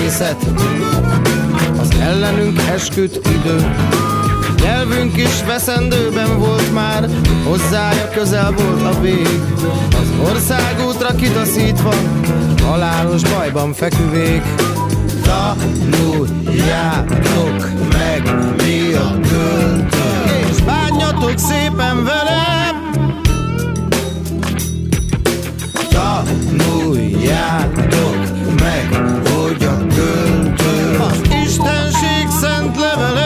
természet, az ellenünk esküdt idő. Nyelvünk is veszendőben volt már, hozzája közel volt a vég. Az országútra kitaszítva, halálos bajban feküvék. Tanuljátok meg, mi a költő, és bánjatok szépen velem. Tanuljátok meg, hogy a költő az Istenség szent levele.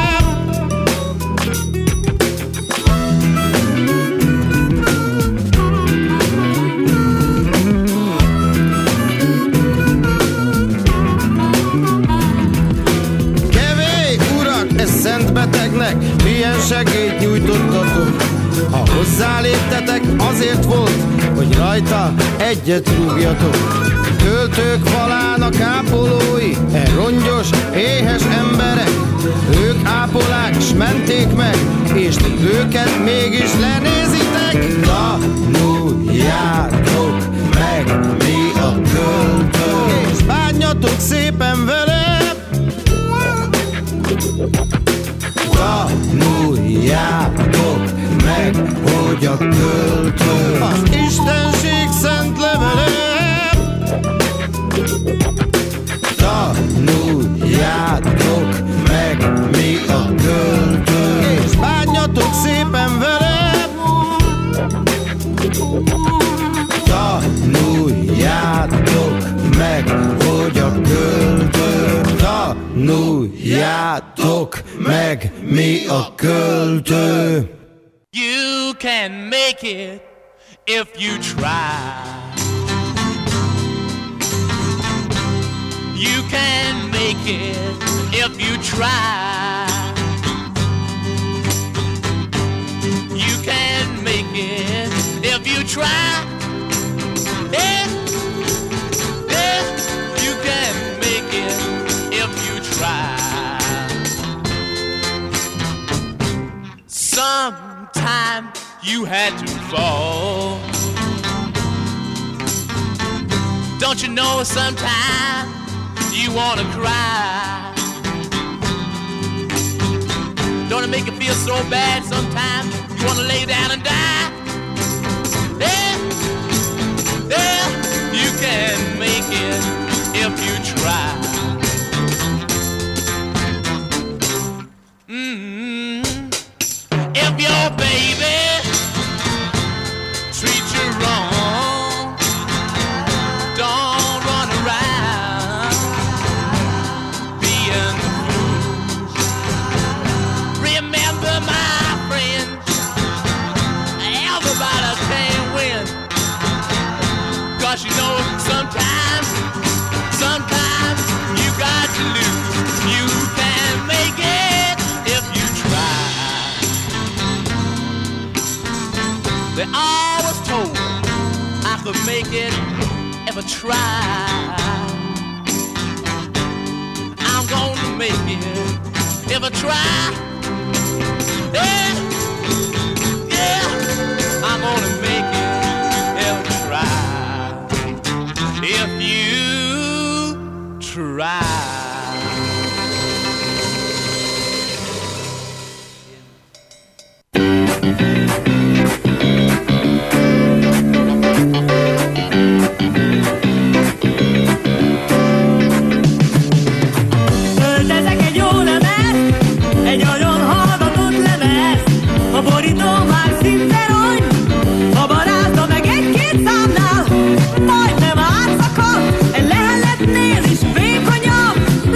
Betegnek milyen segélyt nyújtottatok. Ha hozzáléptetek, azért volt, hogy rajta egyet rúgjatok. Költők falának ápolói, rongyos, éhes emberek. Ők ápolák, s menték meg, és ti őket mégis lenézitek. Tanuljátok meg, mi a költő, és bánjatok szépen vele. Tanuljátok meg, hogy a költő az Istenség szent levele. Tanuljátok meg, mi a költő, és bánjatok szépen vele. Tanuljátok meg, hogy a költő. Tanuljátok meg, mi a költő. You can make it if you try. You can make it if you try. You can make it if you try. Yeah, yeah, you can make it if you try. Sometime you had to fall. Don't you know sometimes you wanna cry? Don't it make you feel so bad sometimes you wanna lay down and die? Yeah, yeah, you can make it if you try. If your baby treats you wrong, don't run around being the fool. Remember, my friend, everybody can win. 'Cause you know sometimes you got to lose. You can make it if you try. They always told me I could make it if I try. I'm gonna make it if I try. Yeah, yeah, I'm gonna make it if I try. If you try. Költezek egy jó lemez, egy nagyon hallgatott lemez. A borító már szinte rongy, a barátja meg egy-két számnál majdnem átszakad, egy leheletnél is vékonyabb.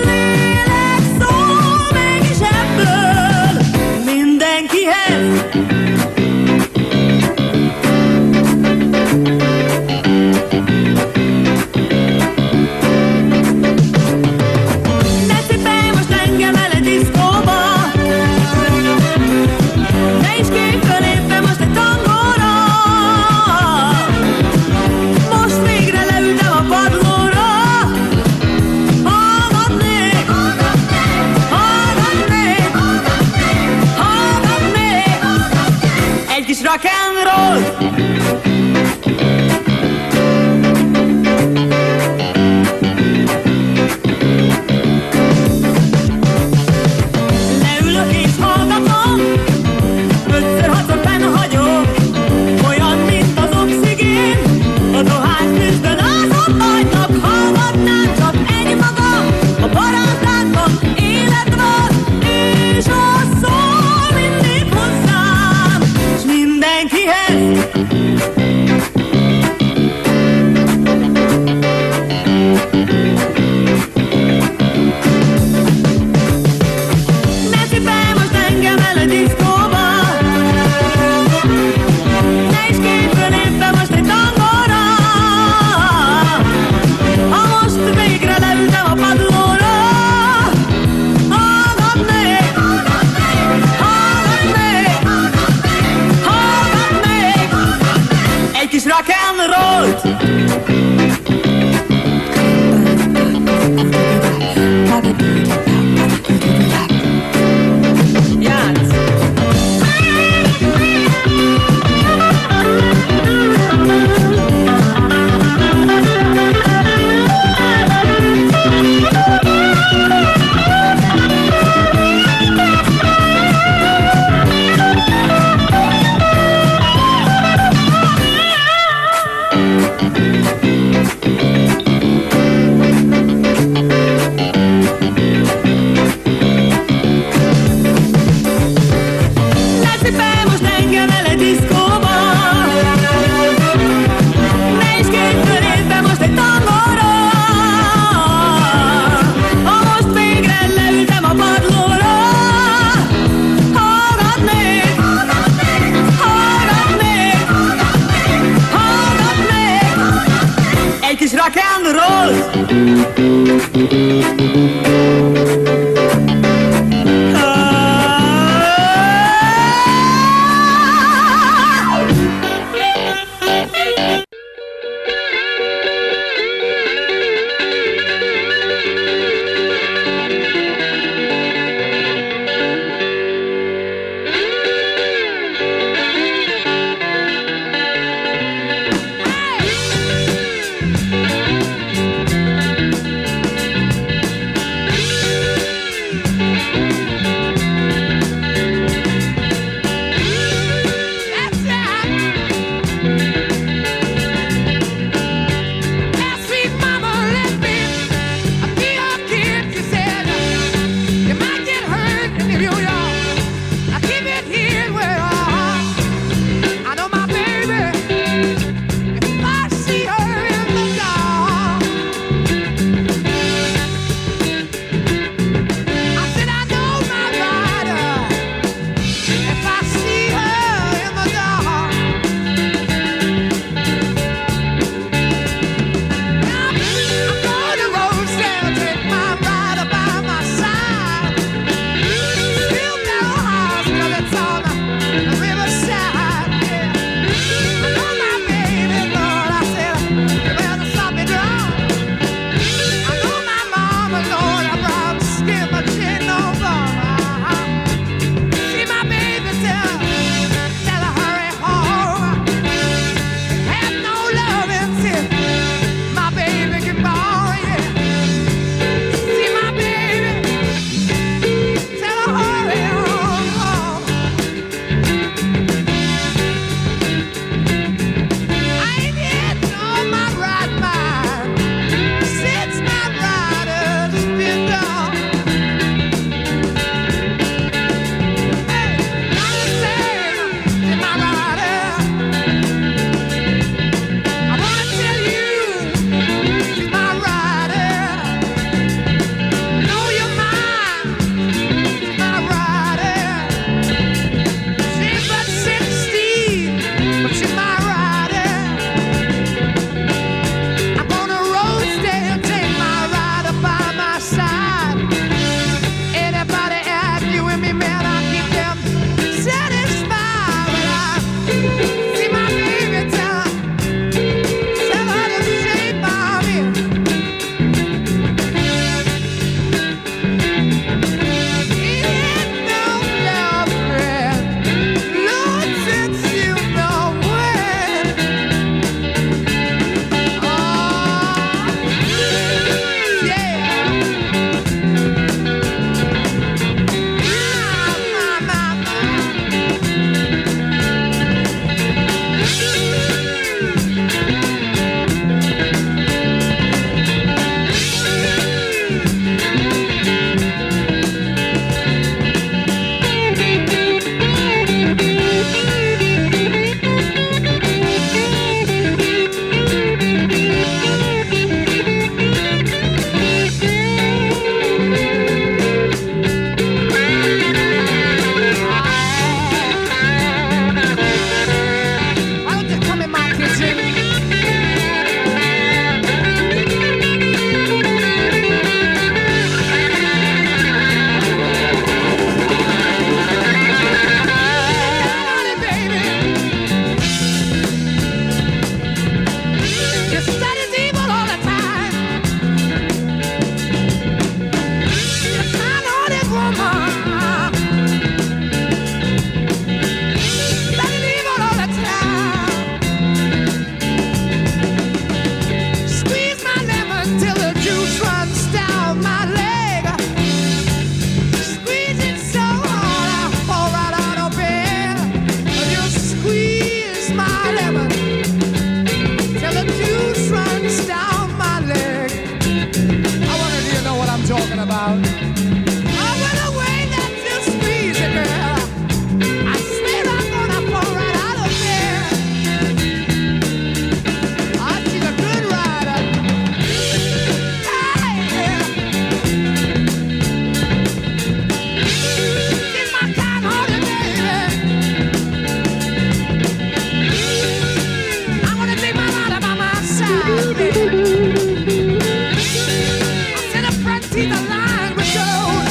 see the line was showed.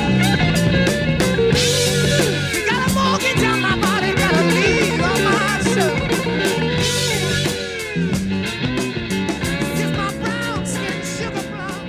You got a mortgage on my body, got a lead on my soul. Just my brown skin, sugar plum.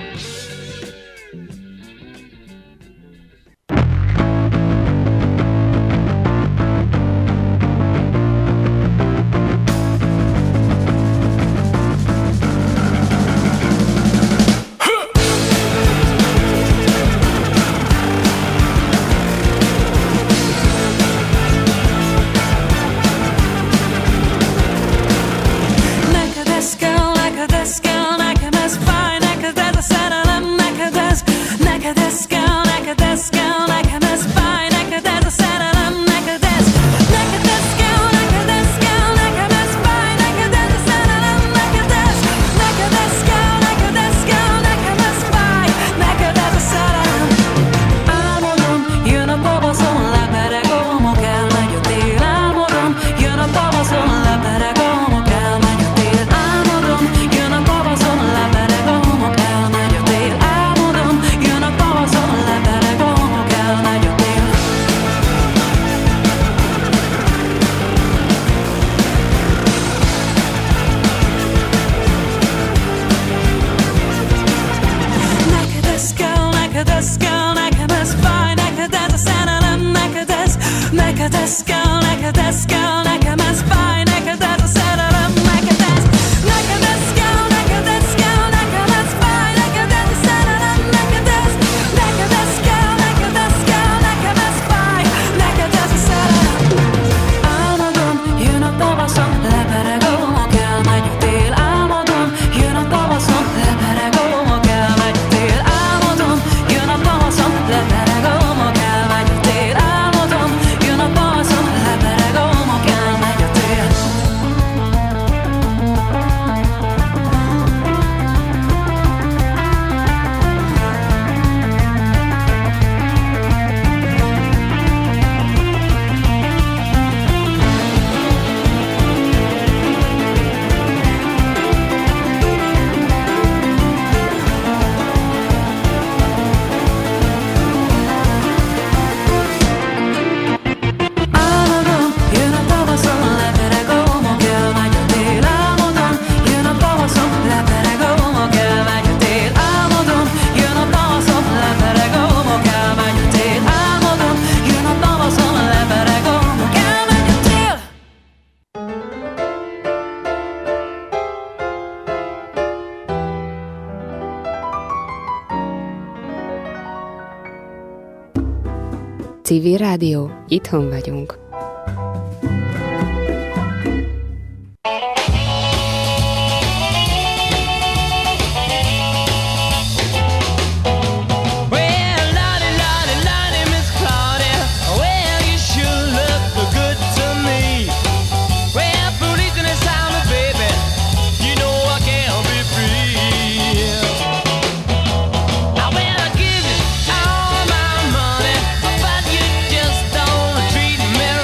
Civil Rádió, itthon vagyunk. Treat me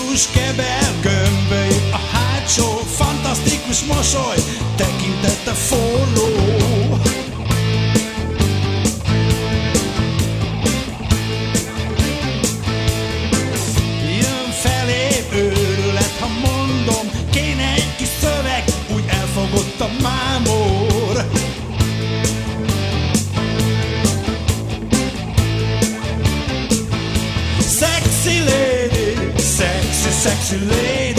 Szimpatikus keber, gömbölyű a hátsó, fantasztikus mosoly, tekintete forró. Jön felé őrület, ha mondom, kéne egy kis szöveg, úgy elfogott a mámor. Sexy lady, sexy, sexy lady.